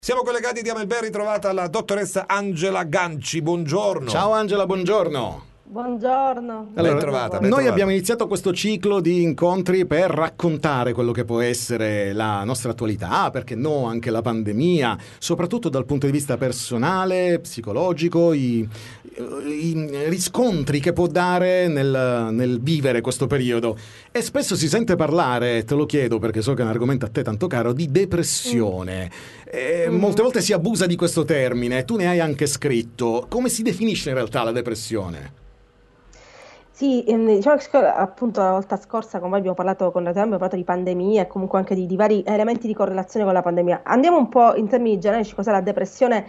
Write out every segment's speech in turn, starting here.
Siamo collegati, diamo il ben ritrovata alla dottoressa Angela Ganci, buongiorno. Ciao Angela, buongiorno. Buongiorno. Ben Allora, trovata, ben noi trovata. abbiamo iniziato questo ciclo di incontri per raccontare quello che può essere la nostra attualità, perché no, anche la pandemia, soprattutto dal punto di vista personale, psicologico, i riscontri che può dare nel vivere questo periodo. E spesso si sente parlare, te lo chiedo perché so che è un argomento a te tanto caro, di depressione. Molte volte si abusa di questo termine, tu ne hai anche scritto. Come si definisce in realtà la depressione? Sì, diciamo che appunto la volta scorsa con voi abbiamo parlato di pandemia e comunque anche di vari elementi di correlazione con la pandemia. Andiamo un po' in termini generici, cos'è la depressione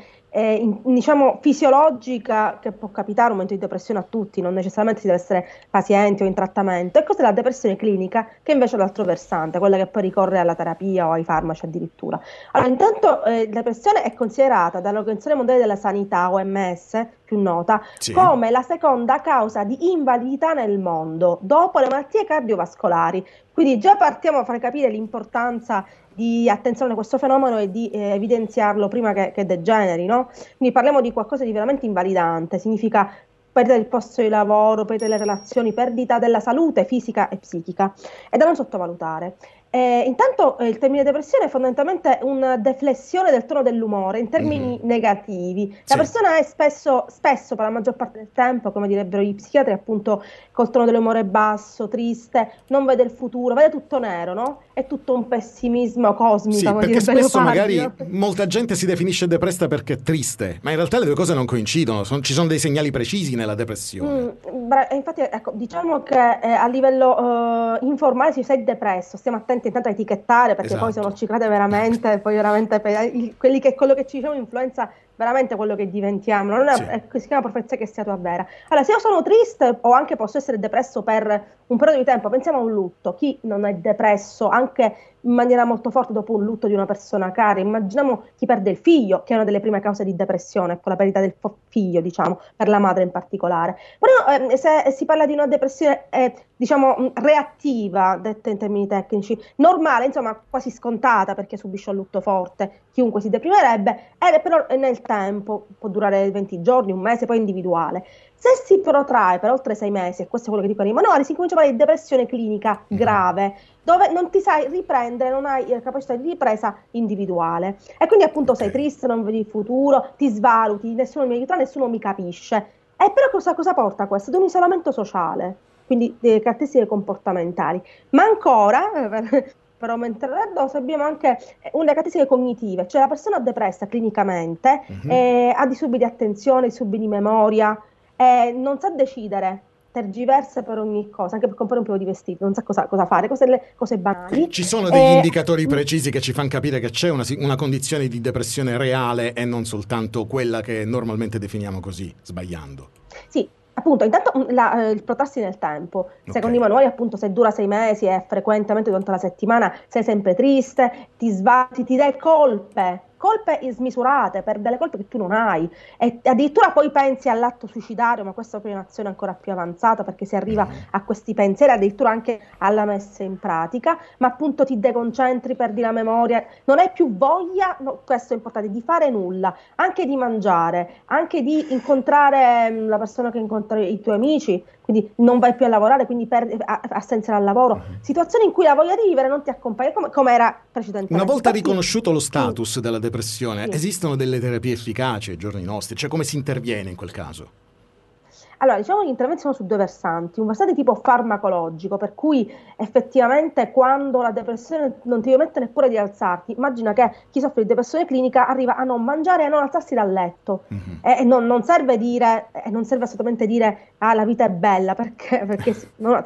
diciamo fisiologica che può capitare, un momento di depressione a tutti, non necessariamente si deve essere pazienti o in trattamento, e cos'è la depressione clinica che invece è l'altro versante, quella che poi ricorre alla terapia o ai farmaci addirittura. Allora, intanto la depressione è considerata dall'Organizzazione Mondiale della Sanità, OMS, più nota, Sì. come la seconda causa di invalidità nel mondo, dopo le malattie cardiovascolari. Quindi già partiamo a far capire l'importanza di attenzione a questo fenomeno e di evidenziarlo prima che degeneri, no? Quindi parliamo di qualcosa di veramente invalidante, significa perdita del posto di lavoro, perdita delle relazioni, perdita della salute fisica e psichica, è da non sottovalutare. Intanto il termine depressione è fondamentalmente una deflessione del tono dell'umore in termini negativi. La Sì. persona è spesso, per la maggior parte del tempo, come direbbero i psichiatri, appunto col tono dell'umore basso, triste, non vede il futuro, vede tutto nero, no? È tutto un pessimismo cosmico, Sì, come perché direbbe spesso Leopardi, magari no? molta gente si definisce depressa perché è triste, ma in realtà le due cose non coincidono, ci sono dei segnali precisi nella depressione. Infatti, ecco, diciamo che a livello informale si sei depresso, stiamo attenti intanto a etichettare perché poi se Esatto. non ci crede veramente, poi veramente quello che ci diciamo influenza veramente quello che diventiamo, non è, Sì. si chiama profezia che sia tua vera. Allora, se io sono triste o anche posso essere depresso per un periodo di tempo, pensiamo a un lutto, chi non è depresso anche in maniera molto forte dopo un lutto di una persona cara, immaginiamo chi perde il figlio, che è una delle prime cause di depressione, ecco, la perdita del figlio, diciamo, per la madre in particolare. Però se si parla di una depressione, diciamo, reattiva, detta in termini tecnici, normale, insomma, quasi scontata perché subisce un lutto forte, chiunque si deprimerebbe, però nel tempo, può durare 20 giorni, un mese, poi individuale. Se si protrae per oltre 6 mesi, e questo è quello che dicono i manuali, si comincia a parlare di depressione clinica grave, dove non ti sai riprendere, non hai capacità di ripresa individuale. E quindi appunto sei triste, non vedi il futuro, ti svaluti, nessuno mi aiuta, nessuno mi capisce. E però cosa porta questo? Ad un isolamento sociale, quindi delle caratteristiche comportamentali. Ma ancora, per aumentare la dose, abbiamo anche una caratteristiche cognitive, cioè la persona depressa clinicamente ha disturbi di attenzione, disturbi di memoria, non sa decidere, tergiversa per ogni cosa, anche per comprare un paio di vestiti, non sa cosa fare, cose banali. Ci sono degli indicatori precisi che ci fanno capire che c'è una condizione di depressione reale e non soltanto quella che normalmente definiamo così, sbagliando. Sì, appunto, intanto il protrarsi nel tempo, secondo i manuali, appunto, se dura 6 mesi e frequentemente durante la settimana sei sempre triste, ti dai colpe smisurate per delle colpe che tu non hai, e addirittura poi pensi all'atto suicidario, ma questa è proprio un'azione ancora più avanzata perché si arriva a questi pensieri, addirittura anche alla messa in pratica, ma appunto ti deconcentri, perdi la memoria, non hai più voglia, no, questo è importante, di fare nulla, anche di mangiare, anche di incontrare la persona che incontri, i tuoi amici, quindi non vai più a lavorare, quindi perdi assenza dal lavoro, situazioni in cui la voglia di vivere non ti accompagna come era precedentemente. Una volta Infatti, riconosciuto lo status della depressione, sì. esistono delle terapie efficaci ai giorni nostri? Cioè come si interviene in quel caso? Allora, diciamo che gli interventi sono su due versanti, un versante tipo farmacologico, per cui effettivamente quando la depressione non ti permette neppure di alzarti, immagina che chi soffre di depressione clinica arriva a non mangiare e a non alzarsi dal letto, e non serve dire, non serve assolutamente dire la vita è bella, perché no,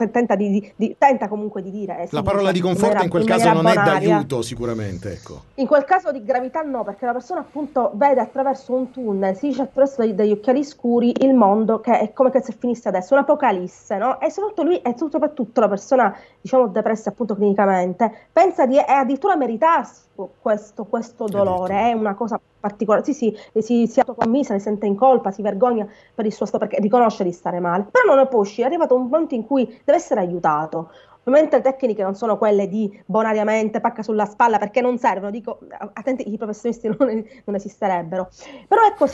tenta comunque di dire. La parola di conforto in quel caso non è d'aiuto sicuramente, ecco. In quel caso di gravità no, perché la persona appunto vede attraverso un tunnel, si dice attraverso degli occhiali scuri il mondo che è come che se finisse adesso, un'apocalisse, no? E soprattutto lui, e soprattutto la persona, diciamo, depressa appunto clinicamente, pensa di addirittura meritarsi questo dolore, è una cosa particolare, si autocommisa, si sente in colpa, si vergogna per il suo stato, perché riconosce di stare male, però non ne può uscire, è arrivato un momento in cui deve essere aiutato. Ovviamente le tecniche non sono quelle di bonariamente pacca sulla spalla, perché non servono, dico, attenti, i professionisti non esisterebbero. Però ecco,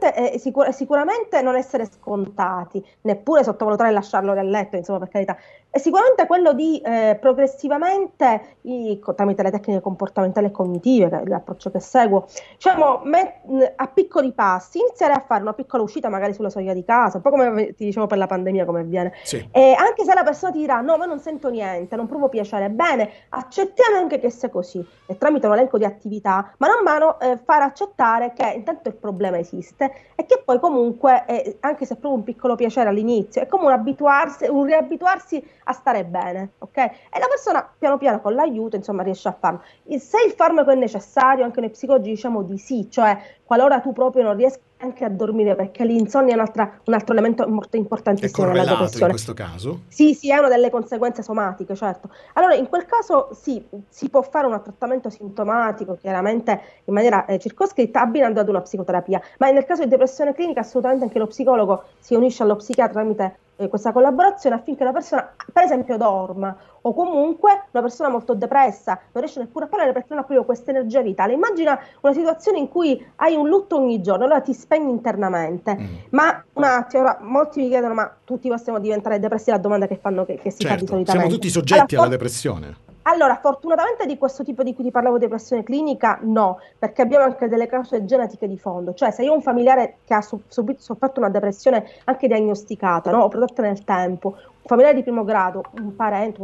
sicuramente non essere scontati, neppure sottovalutare e lasciarlo nel letto, insomma, per carità. E sicuramente quello di progressivamente, tramite le tecniche comportamentali e cognitive, che è l'approccio che seguo, diciamo, a piccoli passi, iniziare a fare una piccola uscita magari sulla soglia di casa, un po' come ti dicevo per la pandemia, come avviene. Sì. E anche se la persona ti dirà no, ma non sento niente, non provo piacere, bene, accettiamo anche che sia così, e tramite un elenco di attività, mano a mano far accettare che intanto il problema esiste e che poi comunque, anche se provo un piccolo piacere all'inizio, è come un riabituarsi a stare bene, ok? E la persona piano piano con l'aiuto, insomma, riesce a farlo. Se il farmaco è necessario, anche noi psicologi diciamo di sì, cioè qualora tu proprio non riesca anche a dormire, perché l'insonnia è un altro elemento molto È importantissimo nella correlato in depressione. questo caso? Sì, sì, è una delle conseguenze somatiche, certo. Allora, in quel caso sì, si può fare un trattamento sintomatico, chiaramente in maniera circoscritta, abbinando ad una psicoterapia, ma nel caso di depressione clinica assolutamente anche lo psicologo si unisce allo psichiatra tramite questa collaborazione affinché la persona, per esempio, dorma, o comunque una persona molto depressa non riesce neppure a parlare perché non ha proprio questa energia vitale. Immagina una situazione in cui hai un lutto ogni giorno, allora ti spegni internamente, ma un attimo, ora molti mi chiedono ma tutti possiamo diventare depressi, la domanda che fanno che si fa di Certo, solitamente. siamo tutti soggetti alla depressione. Allora, fortunatamente di questo tipo di cui ti parlavo, depressione clinica, no, perché abbiamo anche delle cause genetiche di fondo, cioè se io ho un familiare che ha sofferto una depressione anche diagnosticata, no, o prodotta nel tempo, un familiare di primo grado, un parente,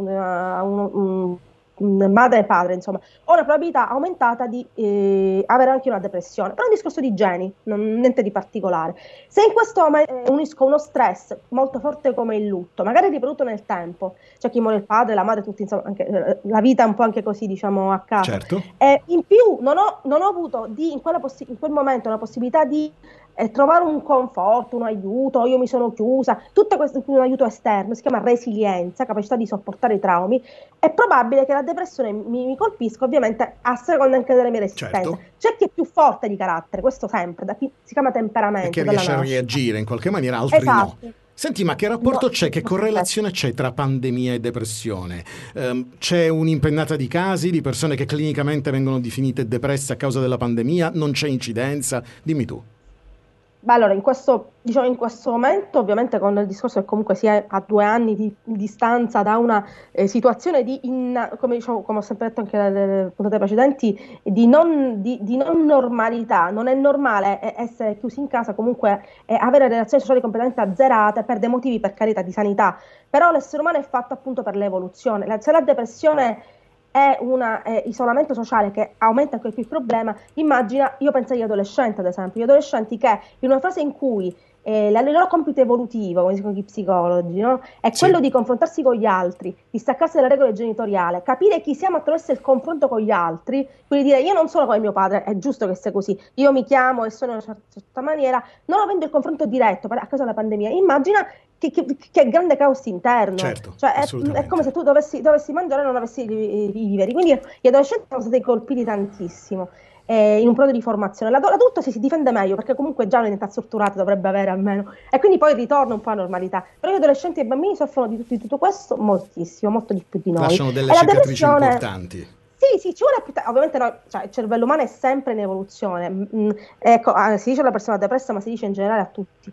un madre e padre, insomma, ho una probabilità aumentata di avere anche una depressione, però è un discorso di geni, niente di particolare. Se in questo unisco uno stress molto forte come il lutto, magari ripetuto nel tempo, c'è chi muore il padre, la madre, tutti, insomma, anche, la vita è un po' anche così, diciamo, a caso. Certo. In più non ho avuto in quel momento una possibilità di trovare un conforto, un aiuto, io mi sono chiusa, tutto questo un aiuto esterno, si chiama resilienza, capacità di sopportare i traumi. È probabile che la depressione mi colpisca, ovviamente a seconda anche delle mie resistenze. Certo. C'è chi è più forte di carattere, questo sempre, si chiama temperamento. E che dalla riesce a nascita. reagire in qualche maniera, altri Esatto. no. Senti, ma che rapporto No, c'è, che correlazione c'è tra pandemia e depressione? C'è un'impennata di casi di persone che clinicamente vengono definite depresse a causa della pandemia? Non c'è incidenza? Dimmi tu. Beh, allora, in questo momento, ovviamente con il discorso che comunque si è a 2 anni di distanza da una situazione come ho sempre detto anche nelle puntate precedenti, di non normalità, non è normale essere chiusi in casa, comunque avere relazioni sociali completamente azzerate per dei motivi, per carità, di sanità, però l'essere umano è fatto appunto per l'evoluzione. Se la depressione è un isolamento sociale che aumenta anche più il problema, immagina, io penso agli adolescenti ad esempio, gli adolescenti che in una fase in cui il loro compito evolutivo, come dicono gli psicologi, no? È quello di confrontarsi con gli altri, di staccarsi dalle regole genitoriali, capire chi siamo attraverso il confronto con gli altri, quindi dire io non sono come mio padre, è giusto che sia così, io mi chiamo e sono in una certa maniera, non avendo il confronto diretto a causa della pandemia, immagina che grande caos interno, Certo, cioè assolutamente. è come se tu dovessi mangiare e non avessi i viveri, quindi gli adolescenti sono stati colpiti tantissimo in un periodo di formazione. L'adulto si difende meglio perché comunque già un'età strutturata dovrebbe avere almeno, e quindi poi ritorna un po' a normalità, però gli adolescenti e i bambini soffrono di tutto questo moltissimo, molto di più di noi. Lasciano delle E la cicatrici depressione, importanti. sì, ci vuole ovviamente cioè, il cervello umano è sempre in evoluzione. Ecco, si dice alla persona depressa, ma si dice in generale a tutti.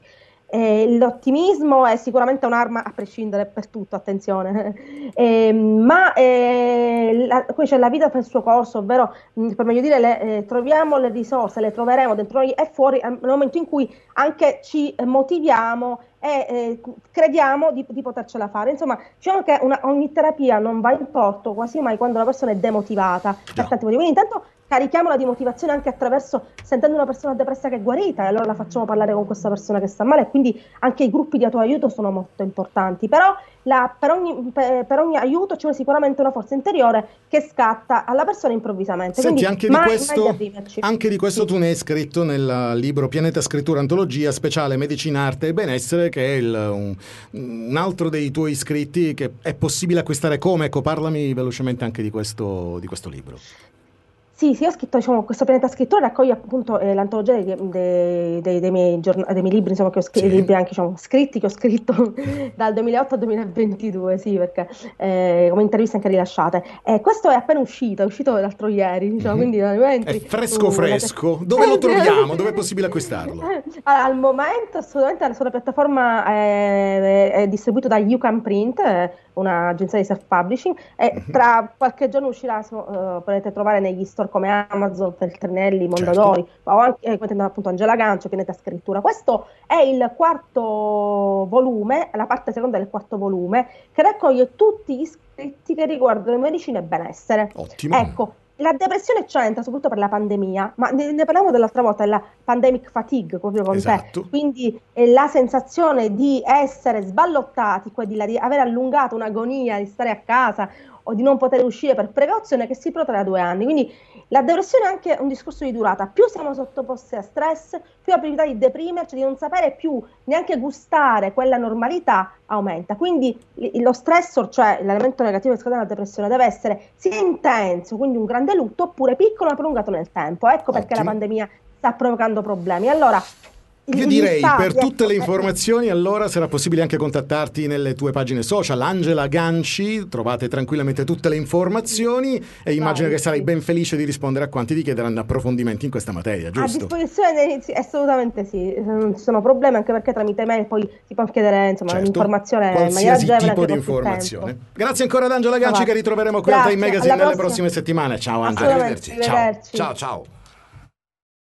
L'ottimismo è sicuramente un'arma a prescindere per tutto, attenzione, poi c'è la vita per il suo corso, ovvero per meglio dire troviamo le risorse, le troveremo dentro noi e fuori nel momento in cui anche ci motiviamo e crediamo di potercela fare. Insomma, diciamo che ogni terapia non va in porto quasi mai quando la persona è demotivata per tanti motivi. Quindi intanto carichiamola di motivazione anche attraverso sentendo una persona depressa che è guarita, e allora la facciamo parlare con questa persona che sta male, e quindi anche i gruppi di autoaiuto sono molto importanti, però per ogni aiuto c'è sicuramente una forza interiore che scatta alla persona improvvisamente. Senti, quindi anche di questo tu ne hai scritto nel libro Pianeta Scrittura Antologia Speciale Medicina, Arte e Benessere, che è un altro dei tuoi scritti che è possibile acquistare come? Ecco, parlami velocemente anche di questo libro. Sì, sì, ho scritto, diciamo, questo pianeta scrittore raccoglie appunto l'antologia dei miei libri, insomma, che ho scritto, Sì. libri anche, diciamo, scritti che ho scritto dal 2008 al 2022, sì, perché come interviste anche rilasciate. E questo è appena uscito, è uscito l'altro ieri, diciamo, quindi È entri fresco su fresco. Dove lo troviamo? Dove è possibile acquistarlo? Al momento assolutamente sulla piattaforma è distribuito da You Can Print, un'agenzia di self-publishing, e tra qualche giorno uscirà, potete trovare negli store come Amazon, Feltrinelli, Mondadori, o anche come appunto Angela Gancio, Pianeta Scrittura. Questo è il quarto volume, la parte seconda del quarto volume, che raccoglie tutti gli scritti che riguardano medicina e benessere. Ottimo. Ecco, la depressione c'entra soprattutto per la pandemia, ma ne parlavamo dell'altra volta, è la pandemic fatigue proprio con Esatto. te, quindi la sensazione di essere sballottati, di aver allungato un'agonia, di stare a casa o di non poter uscire per precauzione che si protrae da 2 anni. Quindi la depressione è anche un discorso di durata, più siamo sottoposti a stress, più la probabilità di deprimerci, di non sapere più neanche gustare quella normalità aumenta. Quindi lo stressor, cioè l'elemento negativo che scatena la depressione, deve essere sia intenso, quindi un grande lutto, oppure piccolo ma prolungato nel tempo. Ecco perché la Ottimo. pandemia sta provocando problemi. Allora, Io direi per tutte le informazioni allora sarà possibile anche contattarti nelle tue pagine social, Angela Ganci, trovate tranquillamente tutte le informazioni e immagino che sarai ben felice di rispondere a quanti ti chiederanno approfondimenti in questa materia, giusto? A disposizione, assolutamente sì, non ci sono problemi, anche perché tramite mail poi si può chiedere, insomma, Certo, un'informazione in maniera qualsiasi agevole, tipo anche di con più informazione. tempo. Grazie ancora ad Angela Ganci, che ritroveremo qui al Time Grazie, Magazine alla nelle prossima. prossime settimane. Ciao Angela. Assolutamente, Arrivederci. Ciao. arrivederci. Ciao, ciao.